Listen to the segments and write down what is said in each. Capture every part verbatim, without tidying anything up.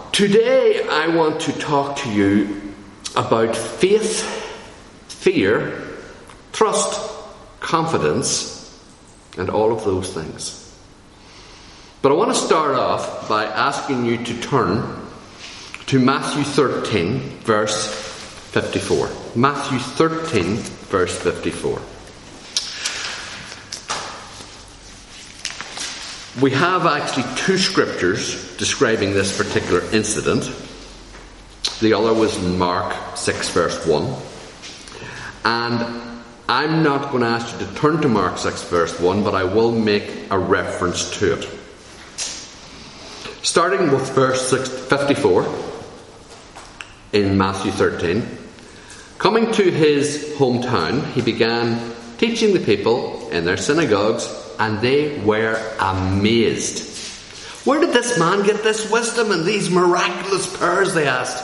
Today I want to talk to you about faith, fear, trust, confidence, and all of those things. But I want to start off by asking you to turn to Matthew thirteen, verse fifty-four. Matthew thirteen, verse fifty-four. We have actually two scriptures describing this particular incident. The other was Mark six, verse one. And I'm not going to ask you to turn to Mark six, verse one, but I will make a reference to it. Starting with verse fifty-four in Matthew thirteen. Coming to his hometown, he began teaching the people in their synagogues, and they were amazed. Where did this man get this wisdom and these miraculous powers, they asked.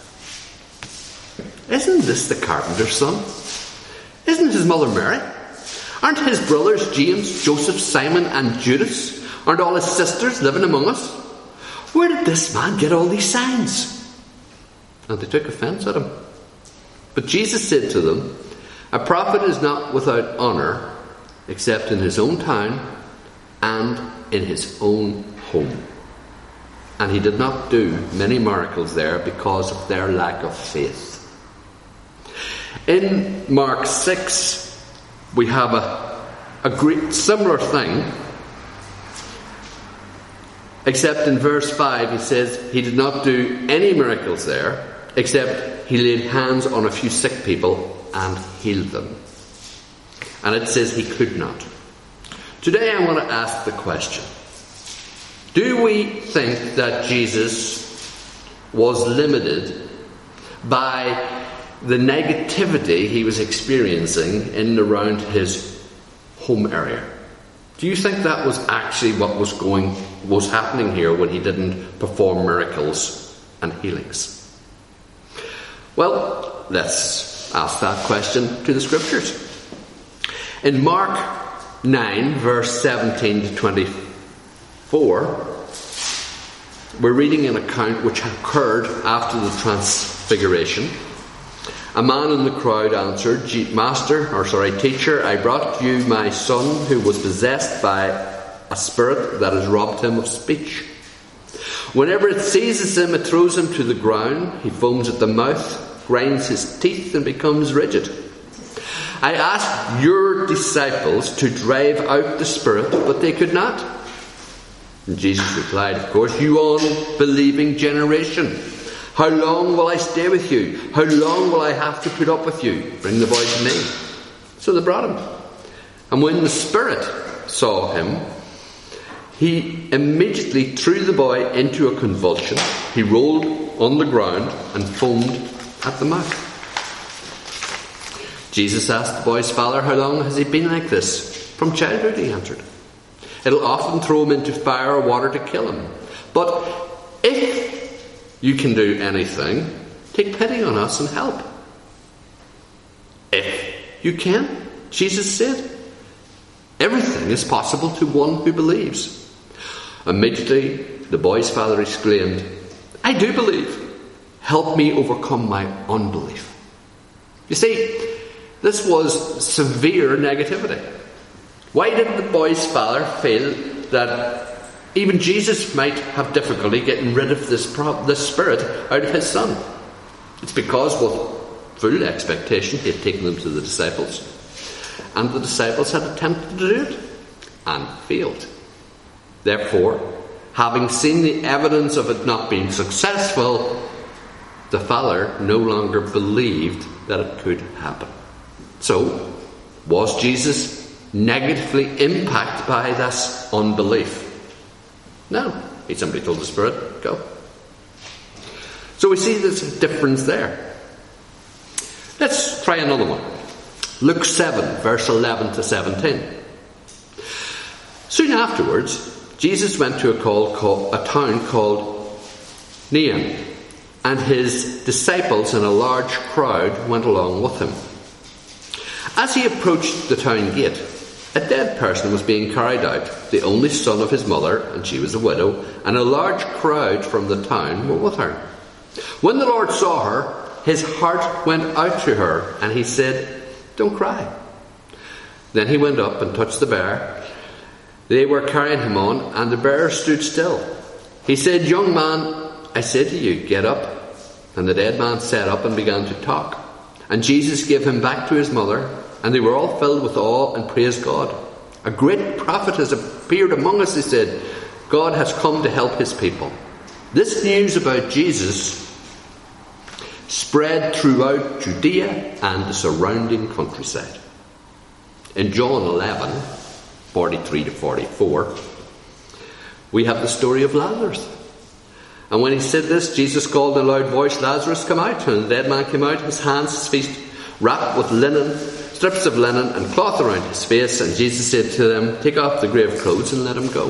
Isn't this the carpenter's son? Isn't his mother Mary? Aren't his brothers James, Joseph, Simon and Judas? Aren't all his sisters living among us? Where did this man get all these signs? And they took offence at him. But Jesus said to them, a prophet is not without honour except in his own town and in his own home. And he did not do many miracles there because of their lack of faith. In Mark six, we have a, a great similar thing, except in verse five he says he did not do any miracles there, except he laid hands on a few sick people and healed them. And it says he could not. Today I want to ask the question, do we think that Jesus was limited by the negativity he was experiencing in and around his home area? Do you think that was actually what was going was happening here when he didn't perform miracles and healings? Well, let's ask that question to the scriptures. In Mark nine, verse seventeen to twenty-four, we're reading an account which occurred after the transfiguration. A man in the crowd answered, Master, or sorry, Teacher, I brought you my son who was possessed by a spirit that has robbed him of speech. Whenever it seizes him, it throws him to the ground. He foams at the mouth, grinds his teeth, and becomes rigid. I asked your disciples to drive out the spirit, but they could not. And Jesus replied, of course, you unbelieving generation. How long will I stay with you? How long will I have to put up with you? Bring the boy to me. So they brought him. And when the spirit saw him, he immediately threw the boy into a convulsion. He rolled on the ground and foamed at the mouth. Jesus asked the boy's father, how long has he been like this? From childhood, he answered. It'll often throw him into fire or water to kill him. But if you can do anything, take pity on us and help. If you can, Jesus said, everything is possible to one who believes. Immediately, the boy's father exclaimed, I do believe. Help me overcome my unbelief. You see, this was severe negativity. Why did the boy's father feel that even Jesus might have difficulty getting rid of this, pro- this spirit out of his son? It's because with full expectation he had taken them to the disciples, and the disciples had attempted to do it and failed. Therefore, having seen the evidence of it not being successful, the father no longer believed that it could happen. So, was Jesus negatively impacted by this unbelief? No. He simply told the spirit, go. So we see this difference there. Let's try another one. Luke seven, verse eleven to seventeen. Soon afterwards, Jesus went to a, call, called, a town called Nain, and his disciples and a large crowd went along with him. As he approached the town gate, A dead person was being carried out, the only son of his mother, and she was a widow, and a large crowd from the town were with her. When the Lord saw her, his heart went out to her, and he said, "Don't cry." Then he went up and touched the bear. They were carrying him on, and the bear stood still. He said, "Young man, I said to you, get up." And the dead man sat up and began to talk. And Jesus gave him back to his mother, and they were all filled with awe and praised God. "A great prophet has appeared among us," they said. "God has come to help his people." This news about Jesus spread throughout Judea and the surrounding countryside. In John eleven, forty-three to forty-four, we have the story of Lazarus. And when he said this, Jesus called in a loud voice, "Lazarus, come out." And the dead man came out, his hands, his feet wrapped with linen, strips of linen, and cloth around his face. And Jesus said to them, "Take off the grave clothes and let him go."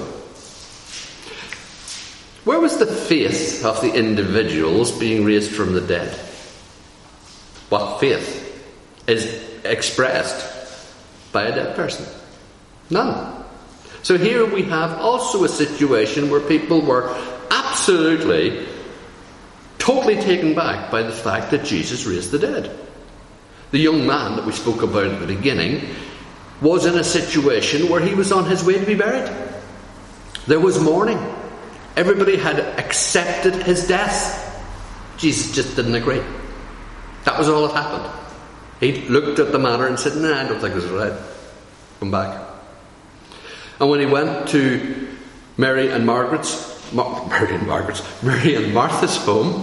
Where was the faith of the individuals being raised from the dead? What faith is expressed by a dead person? None. So here we have also a situation where people were absolutely, totally taken back by the fact that Jesus raised the dead. The young man that we spoke about at the beginning was in a situation where he was on his way to be buried. There was mourning. Everybody had accepted his death. Jesus just didn't agree. That was all that happened. He looked at the matter and said, "Nah, I don't think this is right. Come back." And when he went to Mary and Margaret's, Mar- Mary and Margaret's, Mary and Martha's home,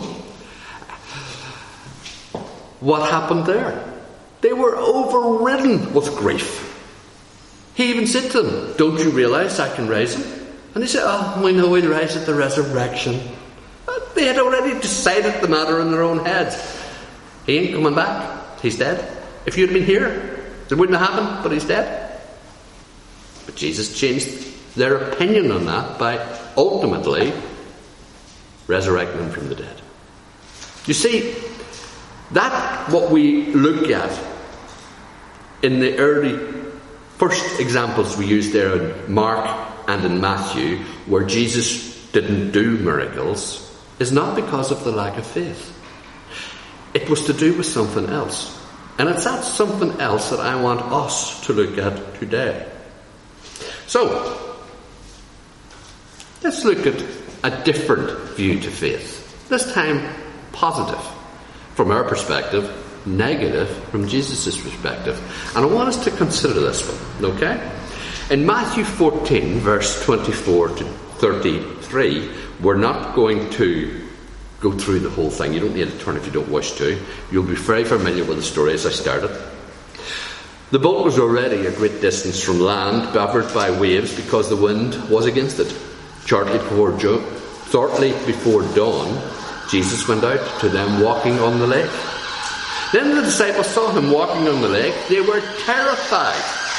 what happened there? They were overridden with grief. He even said to them, "Don't you realize I can raise him?" And they said, "Oh, we know he'll rise at the resurrection." But they had already decided the matter in their own heads. He ain't coming back. He's dead. If you'd been here, it wouldn't have happened, but he's dead. But Jesus changed their opinion on that by ultimately resurrecting him from the dead. You see, that's what we look at in the early first examples we used there in Mark and in Matthew, where Jesus didn't do miracles, is not because of the lack of faith. It was to do with something else. And it's that something else that I want us to look at today. So, let's look at a different view to faith. This time, positive from our perspective, negative from Jesus' perspective. And I want us to consider this one, okay? In Matthew fourteen, verse twenty-four to thirty-three, we're not going to go through the whole thing. You don't need to turn if you don't wish to. You'll be very familiar with the story as I started. The boat was already a great distance from land, battered by waves because the wind was against it. Shortly before, jo- shortly before dawn, Jesus went out to them walking on the lake. Then the disciples saw him walking on the lake. They were terrified.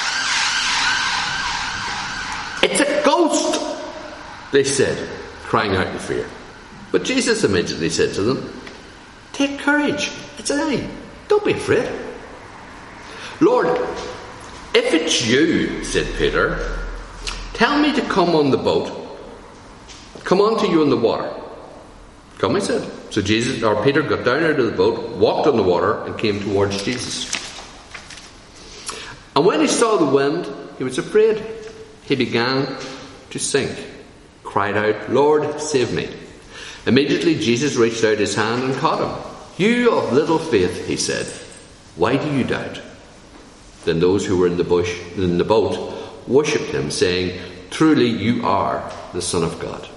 "It's a ghost," they said, crying out in fear. But Jesus immediately said to them, "Take courage, it's I. Don't be afraid." "Lord, if it's you," said Peter, "tell me to come on the boat. Come on to you in the water." "Come," he said. So Jesus, or Peter got down out of the boat, walked on the water, and came towards Jesus. And when he saw the wind, he was afraid. He began to sink, cried out, "Lord, save me." Immediately Jesus reached out his hand and caught him. "You of little faith," he said, "why do you doubt?" Then those who were in the bush, in the boat, worshipped him, saying, "Truly you are the Son of God."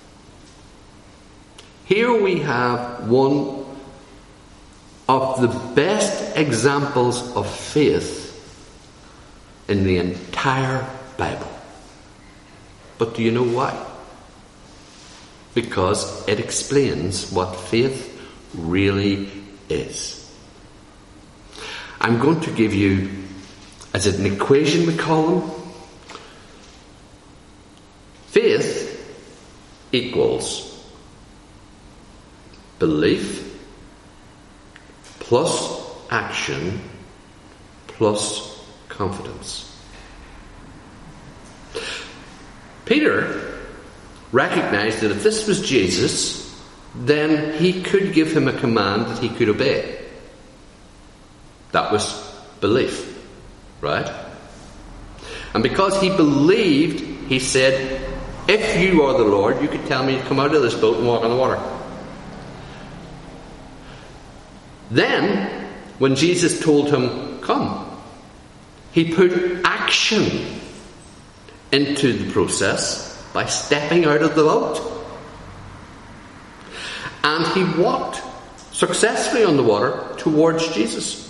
Here we have one of the best examples of faith in the entire Bible. But do you know why? Because it explains what faith really is. I'm going to give you, as an equation we call them, faith equals belief plus action plus confidence. Peter recognized that if this was Jesus, then he could give him a command that he could obey. That was belief, right? And because he believed, he said, if you are the Lord, you could tell me to come out of this boat and walk on the water. Then, when Jesus told him, come, he put action into the process by stepping out of the boat. And he walked successfully on the water towards Jesus.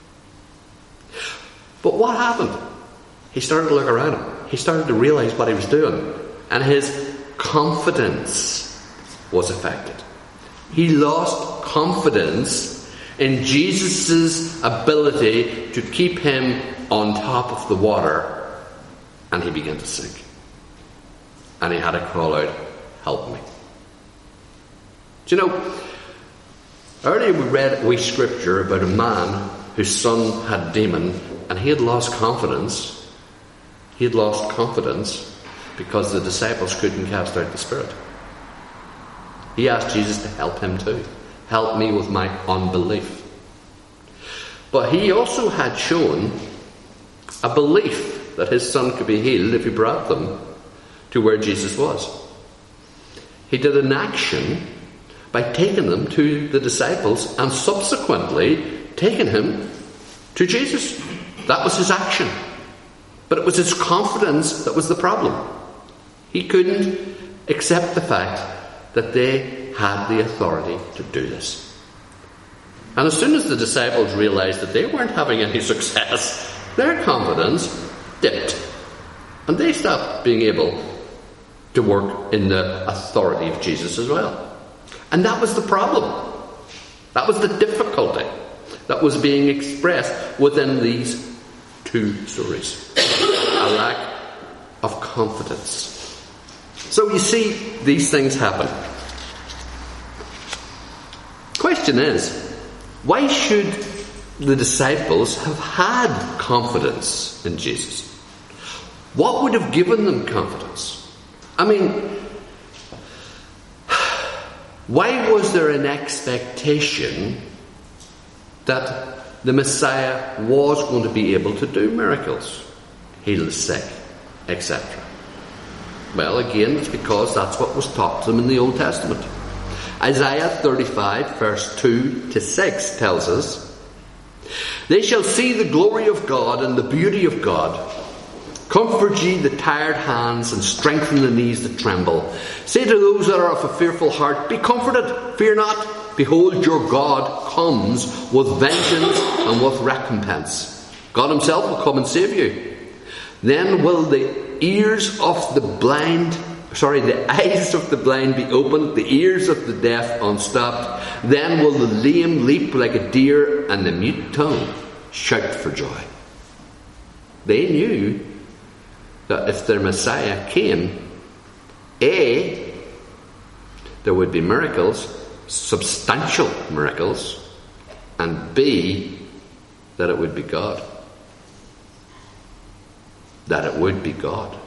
But what happened? He started to look around him. He started to realize what he was doing. And his confidence was affected. He lost confidence in Jesus' ability to keep him on top of the water. And he began to sink. And he had to crawl out, help me. Do you know, earlier we read a wee scripture about a man whose son had a demon, and he had lost confidence. He had lost confidence because the disciples couldn't cast out the spirit. He asked Jesus to help him too. Help me with my unbelief. But he also had shown a belief that his son could be healed if he brought them to where Jesus was. He did an action by taking them to the disciples and subsequently taking him to Jesus. That was his action. But it was his confidence that was the problem. He couldn't accept the fact that they had the authority to do this. And as soon as the disciples realized that they weren't having any success, their confidence dipped. And they stopped being able to work in the authority of Jesus as well. And that was the problem. That was the difficulty that was being expressed within these two stories. A lack of confidence. So you see, these things happen. Question is, why should the disciples have had confidence in Jesus? What would have given them confidence? I mean, why was there an expectation that the Messiah was going to be able to do miracles, heal the sick, et cetera? Well, again, it's because that's what was taught to them in the Old Testament. Isaiah thirty-five, verse two to six tells us, they shall see the glory of God and the beauty of God. Comfort ye the tired hands and strengthen the knees that tremble. Say to those that are of a fearful heart, be comforted, fear not. Behold, your God comes with vengeance and with recompense. God himself will come and save you. Then will the ears of the blind, sorry, the eyes of the blind be opened, the ears of the deaf unstopped. Then will the lame leap like a deer, and the mute tongue shout for joy. They knew that if their Messiah came, A, there would be miracles, substantial miracles, and B, that it would be God. That it would be God.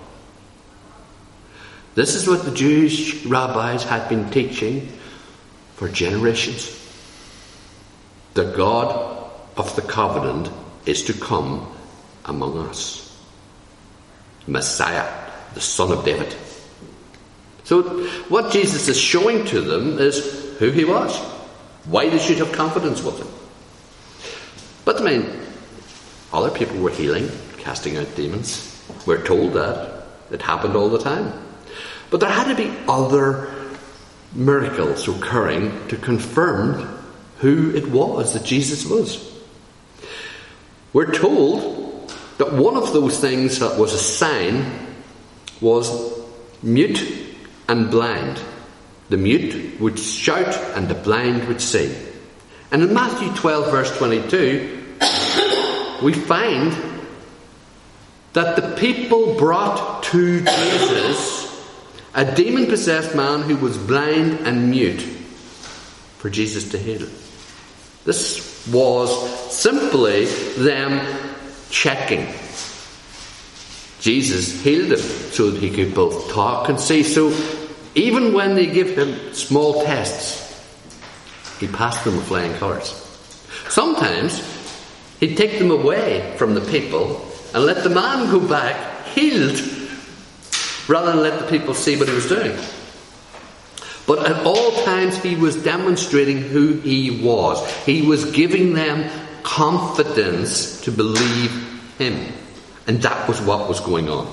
This is what the Jewish rabbis had been teaching for generations. The God of the covenant is to come among us. Messiah, the son of David. So what Jesus is showing to them is who he was. Why they should have confidence with him. But I mean, other people were healing, casting out demons. We're told that. It happened all the time. But there had to be other miracles occurring to confirm who it was that Jesus was. We're told that one of those things that was a sign was mute and blind. The mute would shout and the blind would see. And in Matthew twelve verse twenty-two, we find that the people brought to Jesus a demon-possessed man who was blind and mute for Jesus to heal. This was simply them checking. Jesus healed him so that he could both talk and see. So even when they give him small tests, he passed them with flying colours. Sometimes he'd take them away from the people and let the man go back healed, rather than let the people see what he was doing. But at all times he was demonstrating who he was. He was giving them confidence to believe him. And that was what was going on.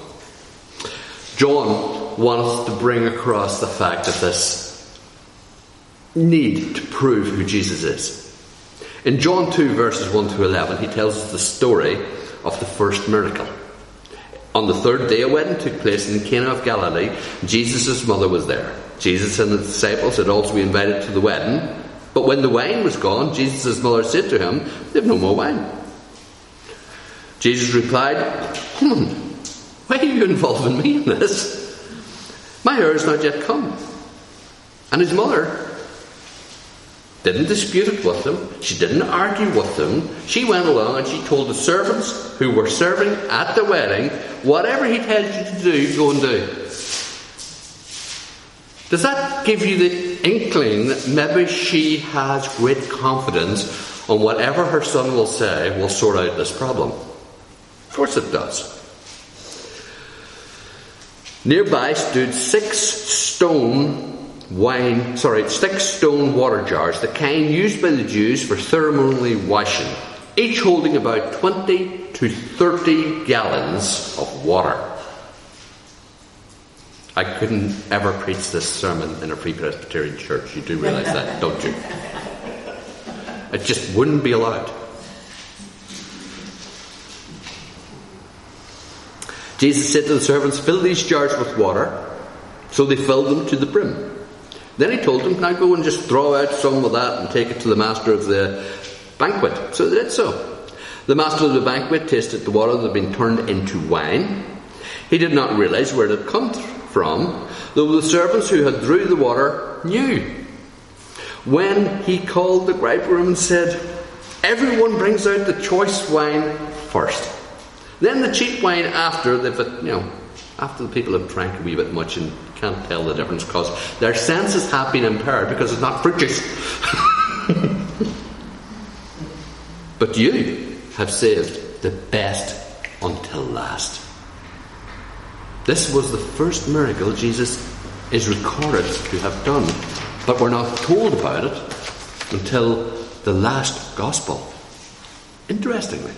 John wants to bring across the fact that this need to prove who Jesus is. In John two verses one to eleven, he tells us the story of the first miracle. On the third day, a wedding took place in Cana of Galilee. Jesus' mother was there. Jesus and the disciples had also been invited to the wedding. But when the wine was gone, Jesus' mother said to him, "They have no more wine." Jesus replied, hmm, "Why are you involving me in this? My hour is not yet come." And his mother didn't dispute it with him. She didn't argue with him. She went along and she told the servants who were serving at the wedding, whatever he tells you to do, go and do. Does that give you the inkling that maybe she has great confidence on whatever her son will say will sort out this problem? Of course it does. Nearby stood six stone wine, sorry, six stone water jars, the kind used by the Jews for ceremonially washing, each holding about twenty to thirty gallons of water. I couldn't ever preach this sermon in a Free Presbyterian church. You do realise that, don't you? It just wouldn't be allowed. Jesus said to the servants, "Fill these jars with water." So they filled them to the brim. Then he told them, "Now go and just throw out some of that and take it to the master of the banquet." So they did so. The master of the banquet tasted the water that had been turned into wine. He did not realize where it had come from, though the servants who had drew the water knew. When he called the bridegroom and said, "Everyone brings out the choice wine first, then the cheap wine after they've, you know, after the people have drank a wee bit much and can't tell the difference because their senses have been impaired because it's not fruit juice." But you have saved the best until last. This was the first miracle Jesus is recorded to have done, but we're not told about it until the last gospel. Interestingly,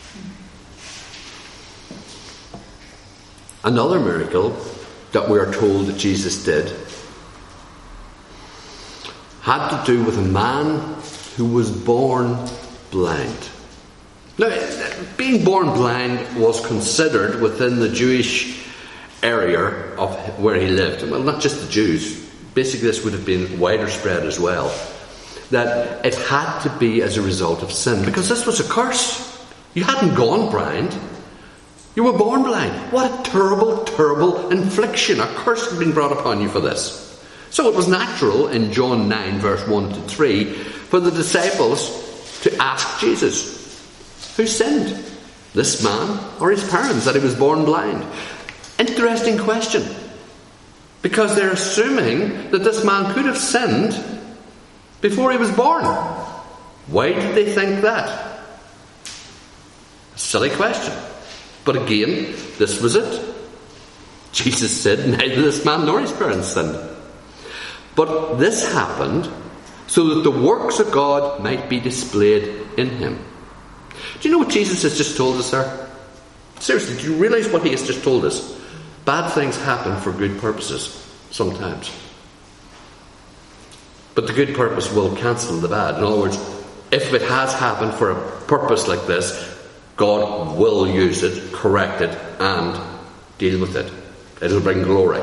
another miracle that we are told that Jesus did had to do with a man who was born blind. Now, being born blind was considered within the Jewish area of where he lived. Well, not just the Jews. Basically, this would have been wider spread as well. That it had to be as a result of sin, because this was a curse. You hadn't gone blind. You were born blind. What a terrible, terrible infliction. A curse had been brought upon you for this. So it was natural in John nine, verse one to three, for the disciples to ask Jesus, who sinned, this man or his parents, that he was born blind? Interesting question. Because they're assuming that this man could have sinned before he was born. Why did they think that? A silly question. But again, this was it. Jesus said neither this man nor his parents sinned. But this happened so that the works of God might be displayed in him. Do you know what Jesus has just told us there? Seriously, do you realise what he has just told us? Bad things happen for good purposes sometimes. But the good purpose will cancel the bad. In other words, if it has happened for a purpose like this, God will use it, correct it, and deal with it. It'll bring glory.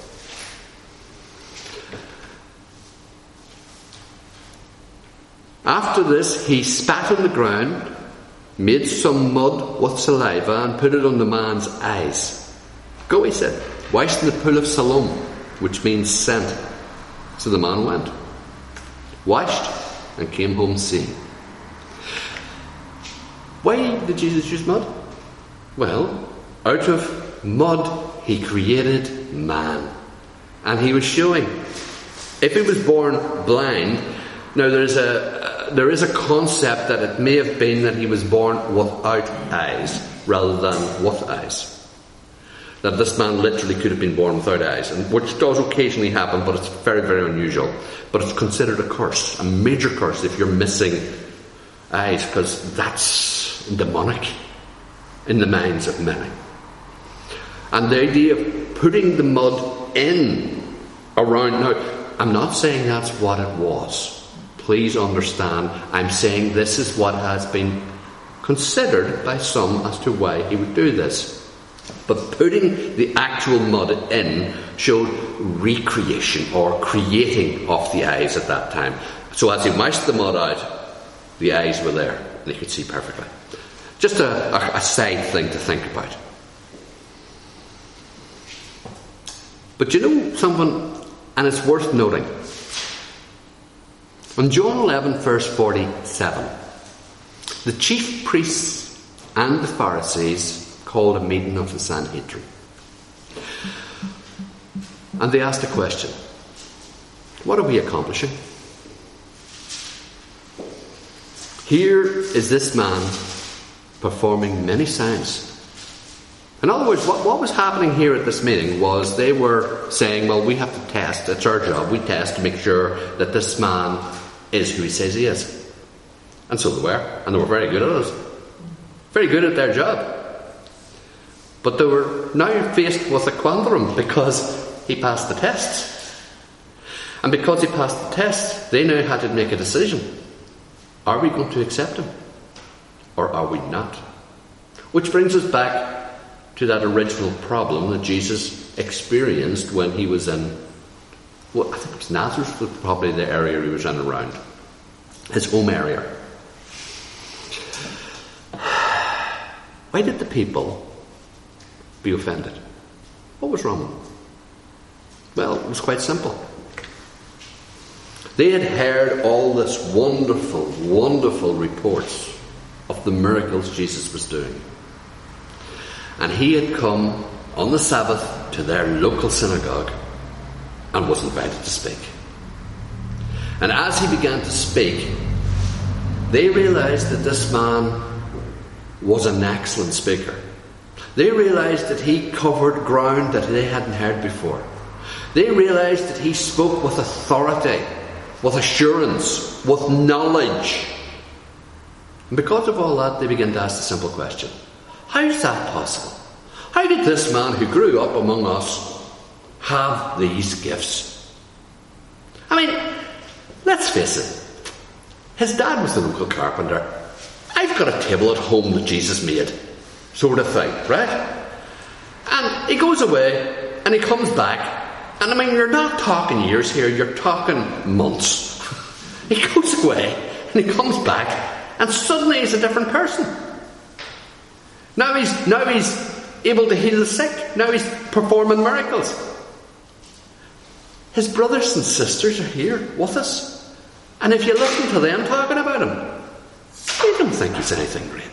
After this, he spat on the ground, made some mud with saliva, and put it on the man's eyes. "Go," he said, "wash in the pool of Siloam," which means sent. So the man went, washed, and came home seeing. Why did Jesus use mud? Well, out of mud, he created man. And he was showing, if he was born blind, now there's a, there is a concept that it may have been that he was born without eyes rather than with eyes. That this man literally could have been born without eyes, and which does occasionally happen, but it's very, very unusual. But it's considered a curse, a major curse, if you're missing eyes, because that's demonic in the minds of many. And the idea of putting the mud in around, now, I'm not saying that's what it was. Please understand, I'm saying this is what has been considered by some as to why he would do this. But putting the actual mud in showed recreation or creating of the eyes at that time. So as he mashed the mud out, the eyes were there and he could see perfectly. Just a, a, a side thing to think about. But you know something, and it's worth noting. On John eleven verse forty-seven, the chief priests and the Pharisees called a meeting of the Sanhedrin. And they asked a question. What are we accomplishing? Here is this man performing many signs. In other words, what, what was happening here at this meeting was they were saying, well, we have to test, it's our job, we test to make sure that this man is who he says he is. And so they were, and they were very good at it. Very good at their job. But they were now faced with a quandrum because he passed the tests. And because he passed the tests, they now had to make a decision. Are we going to accept him? Or are we not? Which brings us back to that original problem that Jesus experienced when he was in, well, I think it was Nazareth, was probably the area he was in around. His home area. Why did the people be offended? What was wrong with them? Well, it was quite simple. They had heard all this wonderful, wonderful reports of the miracles Jesus was doing. And he had come on the Sabbath to their local synagogue and was invited to speak. And as he began to speak, they realized that this man was an excellent speaker. They realized that he covered ground that they hadn't heard before. They realized that he spoke with authority, with assurance, with knowledge. And because of all that, they began to ask the simple question. How is that possible? How did this man who grew up among us have these gifts? I mean, let's face it. His dad was the local carpenter. I've got a table at home that Jesus made. Sort of thing, right? And he goes away and he comes back. And I mean, you're not talking years here, you're talking months. He goes away and he comes back and suddenly he's a different person. Now he's, now he's able to heal the sick. Now he's performing miracles. His brothers and sisters are here with us. And if you listen to them talking about him, you don't think he's anything great.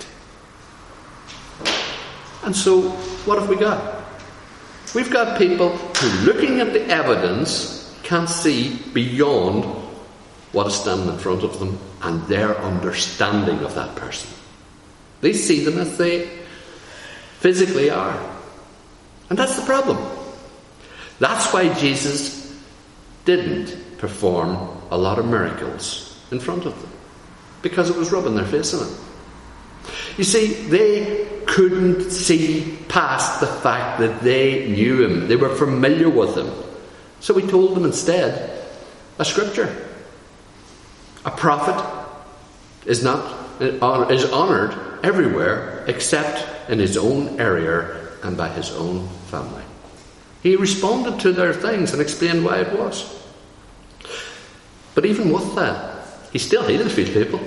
And so, what have we got? We've got people who, looking at the evidence, can't see beyond what is standing in front of them and their understanding of that person. They see them as they physically are. And that's the problem. That's why Jesus didn't perform a lot of miracles in front of them. Because it was rubbing their face in it. You see, they couldn't see past the fact that they knew him. They were familiar with him. So he told them instead a scripture. A prophet is not is honoured everywhere except in his own area and by his own family. He responded to their things and explained why it was. But even with that, he still hated a few people.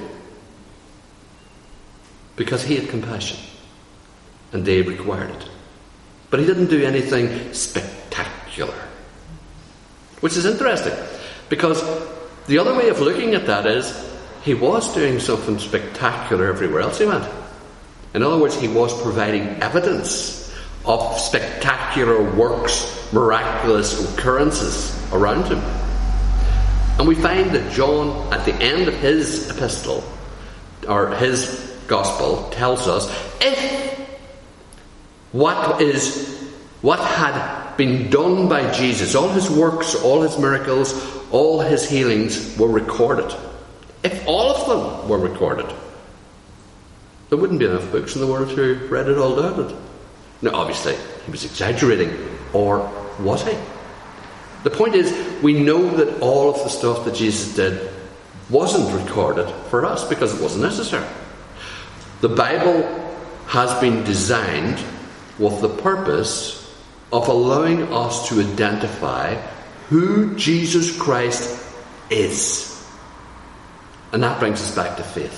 Because he had compassion. And they required it. But he didn't do anything spectacular. Which is interesting. Because the other way of looking at that is, he was doing something spectacular everywhere else he went. In other words, he was providing evidence of spectacular works, miraculous occurrences around him. And we find that John, at the end of his epistle, or his gospel, tells us if what is what had been done by Jesus, all his works, all his miracles, all his healings were recorded. If all of them were recorded, there wouldn't be enough books in the world to read it all down. Now, obviously, he was exaggerating, or was he? The point is, we know that all of the stuff that Jesus did wasn't recorded for us because it wasn't necessary. The Bible has been designed with the purpose of allowing us to identify who Jesus Christ is. And that brings us back to faith.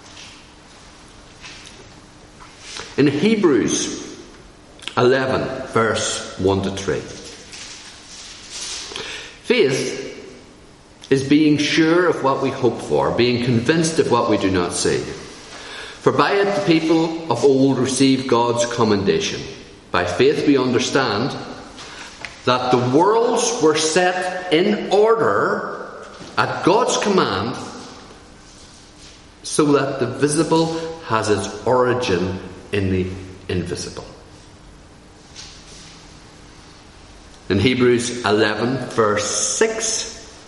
In Hebrews eleven, verse one to three. Faith is being sure of what we hope for, being convinced of what we do not see. For by it the people of old received God's commendation. By faith we understand that the worlds were set in order at God's command, so that the visible has its origin in the invisible. In Hebrews eleven, verse six,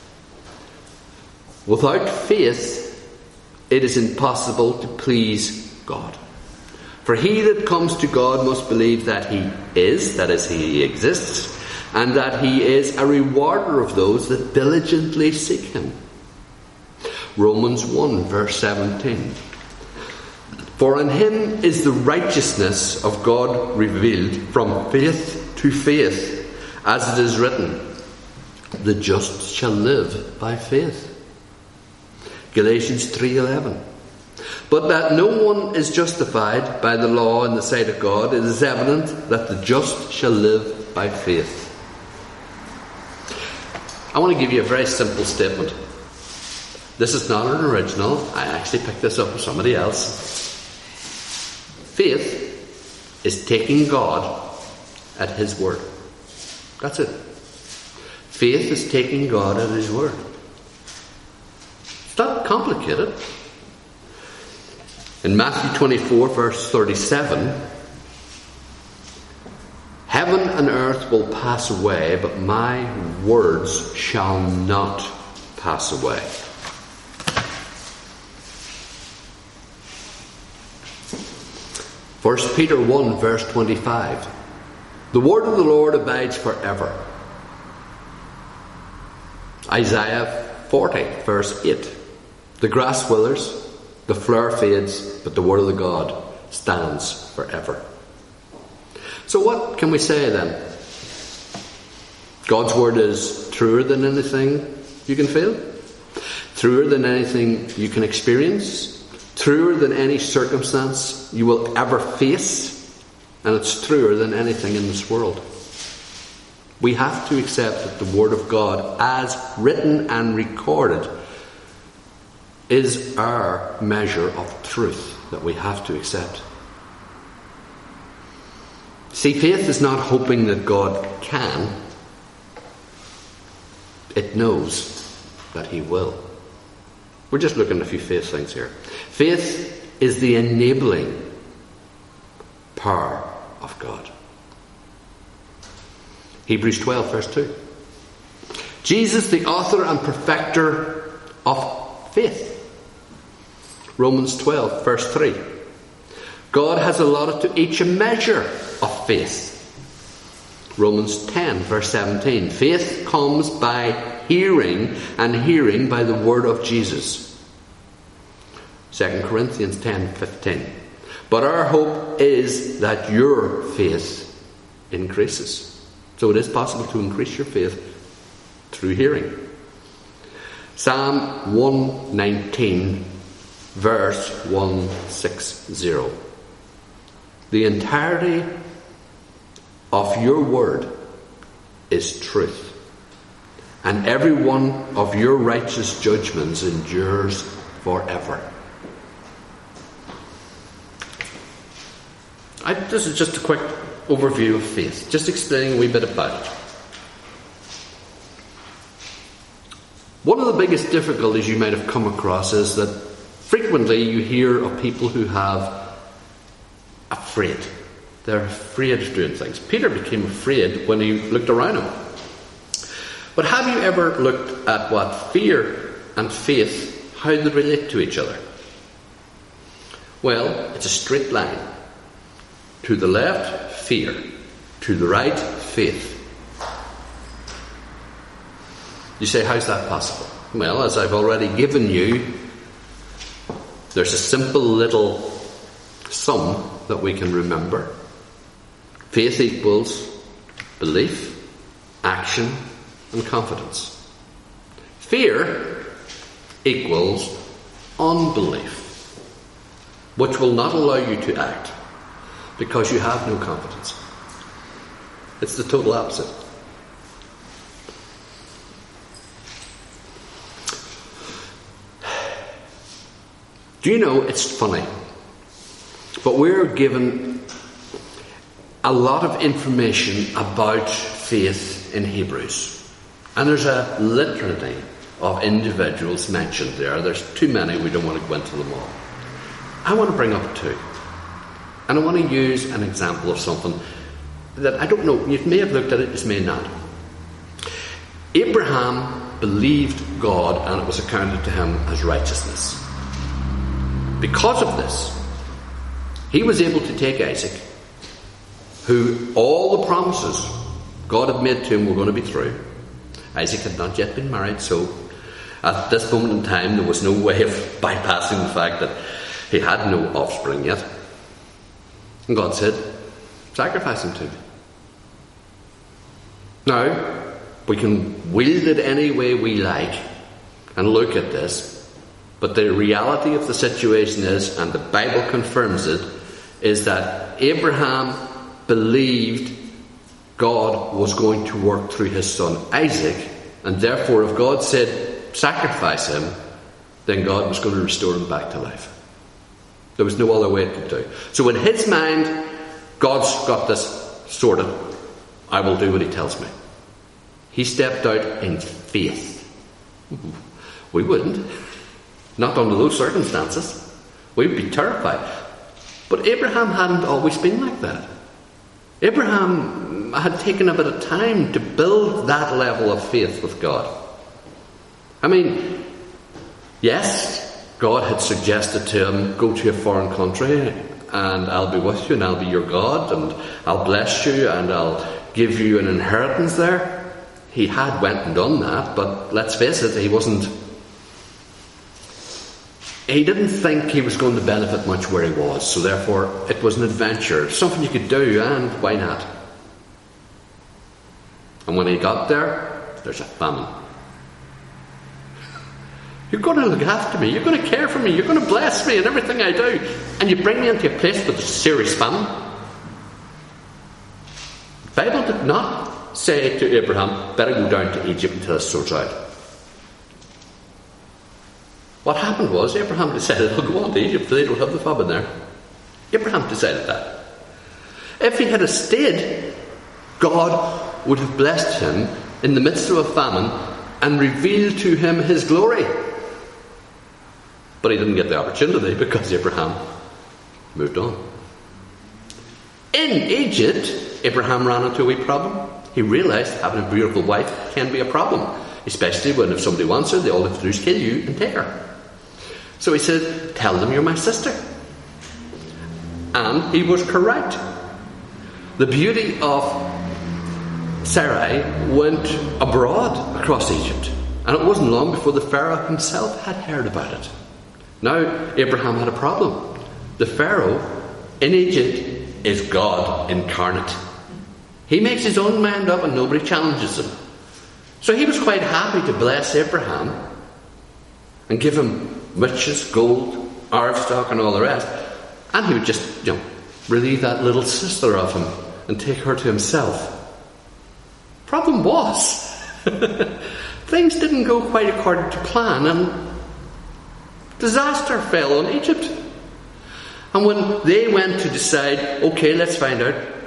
without faith it is impossible to please God. For he that comes to God must believe that he is, that is, he exists, and that he is a rewarder of those that diligently seek him. Romans one, verse seventeen. For in him is the righteousness of God revealed from faith to faith, as it is written, the just shall live by faith. Galatians three eleven. But that no one is justified by the law in the sight of God, it is evident that the just shall live by faith. I want to give you a very simple statement. This is not an original. I actually picked this up from somebody else. Faith is taking God at his word. That's it. Faith is taking God at his word. It's not complicated. In Matthew twenty-four, verse thirty-seven, heaven and earth will pass away, but my words shall not pass away. First Peter one, verse twenty-five. The word of the Lord abides forever. Isaiah forty, verse eight. The grass withers, the flower fades, but the word of the God stands forever. So what can we say then? God's word is truer than anything you can feel, truer than anything you can experience, truer than any circumstance you will ever face, and it's truer than anything in this world. We have to accept that the word of God, as written and recorded, is our measure of truth that we have to accept. See, faith is not hoping that God can. It knows that he will. We're just looking at a few faith things here. Faith is the enabling power of God. Hebrews twelve, verse two. Jesus, the author and perfecter of faith. Romans twelve, verse three. God has allotted to each a measure of faith. Romans ten, verse seventeen. Faith comes by hearing, and hearing by the word of Jesus. Second Corinthians ten, fifteen. But our hope is that your faith increases. So it is possible to increase your faith through hearing. Psalm one nineteen, verse one sixty. The entirety of your word is truth, and every one of your righteous judgments endures forever. I, this is just a quick overview of faith, just explaining a wee bit about it. One of the biggest difficulties you might have come across is that frequently you hear of people who have afraid. They're afraid of doing things. Peter became afraid when he looked around him. But have you ever looked at what fear and faith, how they relate to each other? Well, it's a straight line. To the left, fear. To the right, faith. You say, how's that possible? Well, as I've already given you, there's a simple little sum that we can remember. Faith equals belief, action, and confidence. Fear equals unbelief, which will not allow you to act because you have no confidence. It's the total opposite. Do you know, it's funny, but we're given a lot of information about faith in Hebrews. And there's a litany of individuals mentioned there. There's too many, we don't want to go into them all. I want to bring up two. And I want to use an example of something that I don't know, you may have looked at it, you may not. Abraham believed God and it was accounted to him as righteousness. Because of this, he was able to take Isaac, who all the promises God had made to him were going to be true. Isaac had not yet been married, so at this moment in time there was no way of bypassing the fact that he had no offspring yet. And God said, sacrifice him to me. Now, we can wield it any way we like and look at this, but the reality of the situation is, and the Bible confirms it, is that Abraham believed God was going to work through his son Isaac, and therefore if God said sacrifice him, then God was going to restore him back to life. There was no other way to do. So in his mind, God's got this sorted. I will do what he tells me. He stepped out in faith. We wouldn't. Not under those circumstances. We'd be terrified. But Abraham hadn't always been like that. Abraham had taken a bit of time to build that level of faith with God. I mean, yes, God had suggested to him, go to a foreign country and I'll be with you and I'll be your God and I'll bless you and I'll give you an inheritance there. He had went and done that, but let's face it, he wasn't He didn't think he was going to benefit much where he was, so therefore it was an adventure, something you could do, and why not? And when he got there, there's a famine. You're going to look after me, you're going to care for me, you're going to bless me in everything I do, and you bring me into a place with a serious famine? The Bible did not say to Abraham, better go down to Egypt until this sorts out. What happened was, Abraham decided, I'll go on to Egypt, they don't have the famine there. Abraham decided that. If he had stayed, God would have blessed him in the midst of a famine and revealed to him his glory. But he didn't get the opportunity because Abraham moved on. In Egypt, Abraham ran into a wee problem. He realised having a beautiful wife can be a problem, especially when if somebody wants her, they all have to do is kill you and take her. So he said, tell them you're my sister. And he was correct. The beauty of Sarai went abroad across Egypt, and it wasn't long before the Pharaoh himself had heard about it. Now Abraham had a problem. The Pharaoh in Egypt is God incarnate. He makes his own mind up and nobody challenges him. So he was quite happy to bless Abraham and give him riches, gold, livestock and all the rest, and he would just, you know, relieve that little sister of him and take her to himself. Problem was, things didn't go quite according to plan, and disaster fell on Egypt. And when they went to decide, okay, let's find out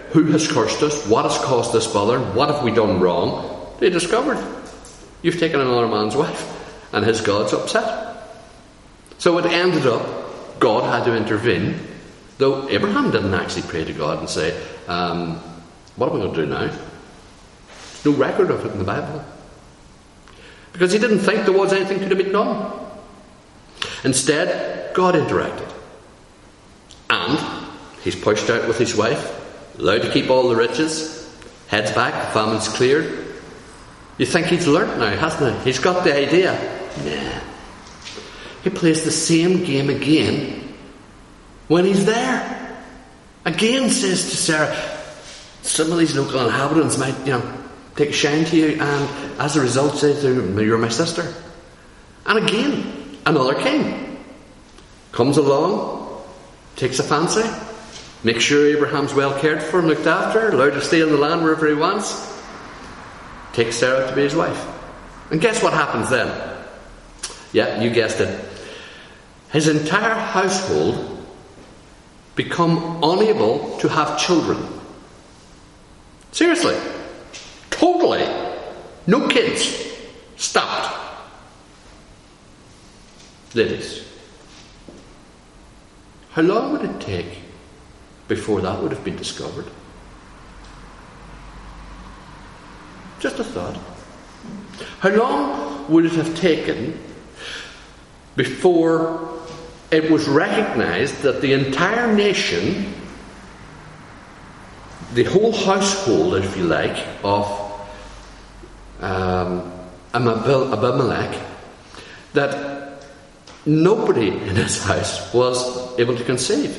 who has cursed us, what has caused this bother, what have we done wrong, they discovered you've taken another man's wife, and his God's upset. So it ended up, God had to intervene, though Abraham didn't actually pray to God and say, um, what are we going to do now? There's no record of it in the Bible. Because he didn't think there was anything to be done. Instead, God interacted. And he's pushed out with his wife, allowed to keep all the riches, heads back, the famine's cleared. You think he's learnt now, hasn't he? He's got the idea. Nah. He plays the same game again when he's there. Again says to Sarah, some of these local inhabitants might, you know, take a shine to you, and as a result say to them, you're my sister. And again, another king comes along, takes a fancy, makes sure Abraham's well cared for and looked after, allowed to stay in the land wherever he wants, takes Sarah to be his wife. And guess what happens then? Yeah, you guessed it. His entire household become unable to have children. Seriously. Totally. No kids. Stopped. Ladies, how long would it take before that would have been discovered? Just a thought. How long would it have taken before it was recognised that the entire nation, the whole household, if you like, of um, Abimelech, that nobody in his house was able to conceive?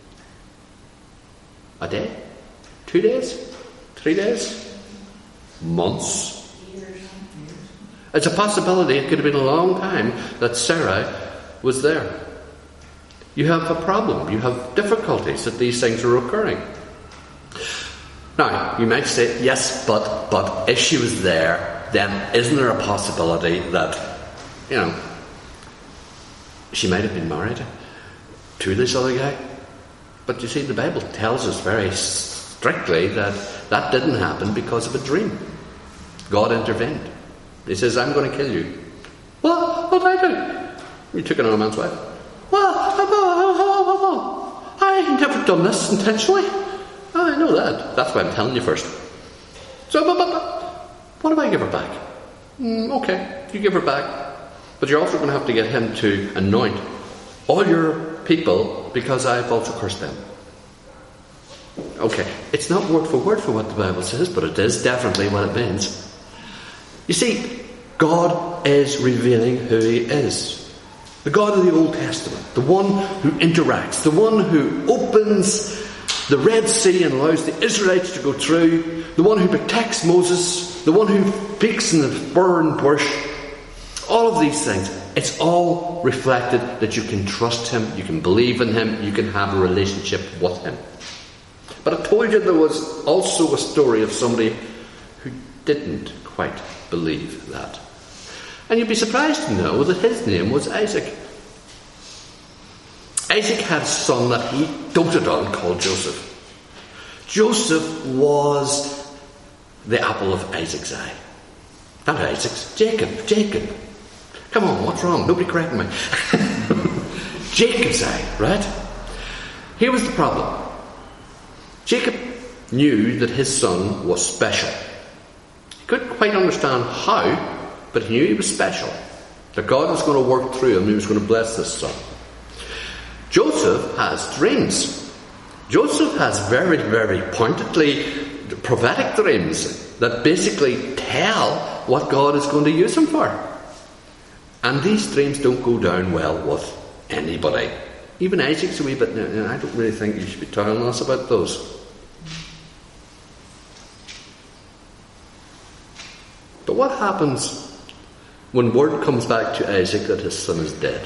A day? Two days? Three days? Months? It's a possibility it could have been a long time that Sarah was there. You have a problem. You have difficulties that these things are occurring. Now, you might say, yes, but but if she was there, then isn't there a possibility that, you know, she might have been married to this other guy? But you see, the Bible tells us very strictly that that didn't happen because of a dream. God intervened. He says, I'm going to kill you. What? What did I do? You took another man's wife. Well, I never done this intentionally. I know that. That's why I'm telling you first. So, but, but, but, what if I give her back? Mm, okay, you give her back. But you're also going to have to get him to anoint all your people because I've also cursed them. Okay, it's not word for word for what the Bible says, but it is definitely what it means. You see, God is revealing who He is. The God of the Old Testament, the one who interacts, the one who opens the Red Sea and allows the Israelites to go through, the one who protects Moses, the one who speaks in the burning bush. All of these things, it's all reflected that you can trust Him, you can believe in Him, you can have a relationship with Him. But I told you there was also a story of somebody who didn't quite believe that. And you'd be surprised to know that his name was Isaac. Isaac had a son that he doted on called Joseph. Joseph was the apple of Isaac's eye. Not Isaac's, Jacob, Jacob. Come on, what's wrong? Nobody correct me. Jacob's eye, right? Here was the problem. Jacob knew that his son was special. He couldn't quite understand how, but he knew he was special. That God was going to work through him, He was going to bless this son. Joseph has dreams. Joseph has very, very pointedly prophetic dreams that basically tell what God is going to use him for. And these dreams don't go down well with anybody. Even Isaac's a wee bit, I don't really think you should be telling us about those. But what happens when word comes back to Isaac that his son is dead?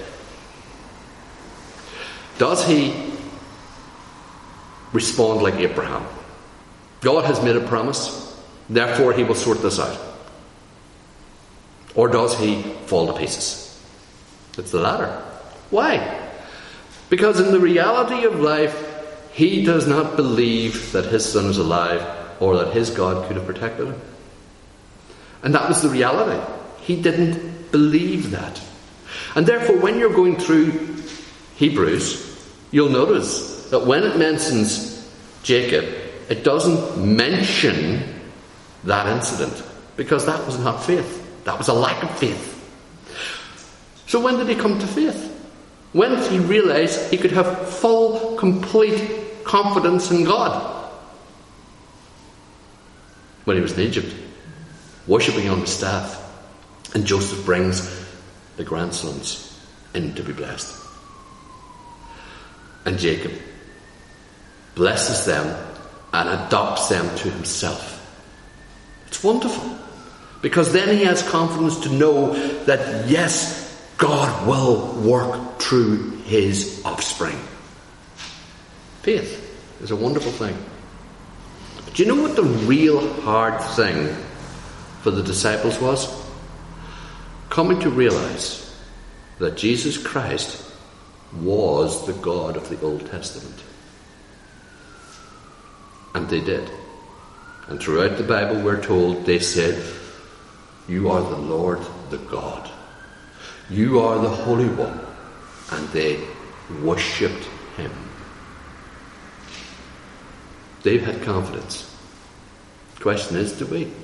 Does he respond like Abraham? God has made a promise, therefore He will sort this out. Or does he fall to pieces? It's the latter. Why? Because in the reality of life, he does not believe that his son is alive or that his God could have protected him. And that was the reality. He didn't believe that. And therefore, when you're going through Hebrews, you'll notice that when it mentions Jacob, it doesn't mention that incident, because that was not faith. That was a lack of faith. So when did he come to faith? When did he realize he could have full, complete confidence in God? When he was in Egypt, worshipping on the staff, and Joseph brings the grandsons in to be blessed. And Jacob blesses them and adopts them to himself. It's wonderful, because then he has confidence to know that, yes, God will work through his offspring. Faith is a wonderful thing. But do you know what the real hard thing for the disciples was? Coming to realize that Jesus Christ was the God of the Old Testament. And they did. And throughout the Bible we're told they said, "You are the Lord, the God. You are the Holy One." And they worshipped him. They had confidence. The question is, do we?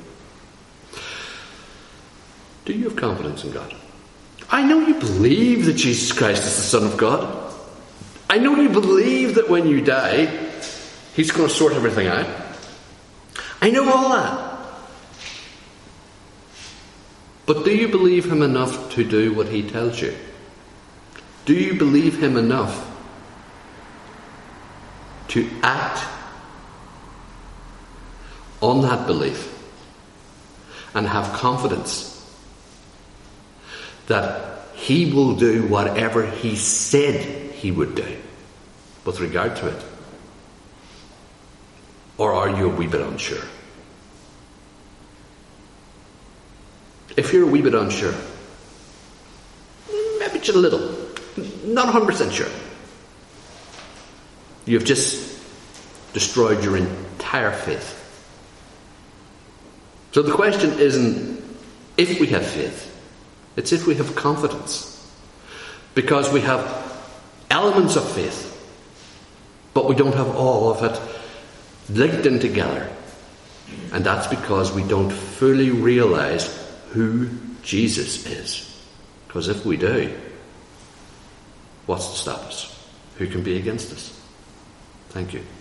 Do you have confidence in God? I know you believe that Jesus Christ is the Son of God. I know you believe that when you die, he's going to sort everything out. I know all that. But do you believe him enough to do what he tells you? Do you believe him enough to act on that belief and have confidence that he will do whatever he said he would do with regard to it? Or are you a wee bit unsure? If you're a wee bit unsure, maybe just a little, not one hundred percent sure, you've just destroyed your entire faith. So the question isn't if we have faith, it's if we have confidence. Because we have elements of faith, but we don't have all of it linked in together. And that's because we don't fully realize who Jesus is. Because if we do, what's to stop us? Who can be against us? Thank you.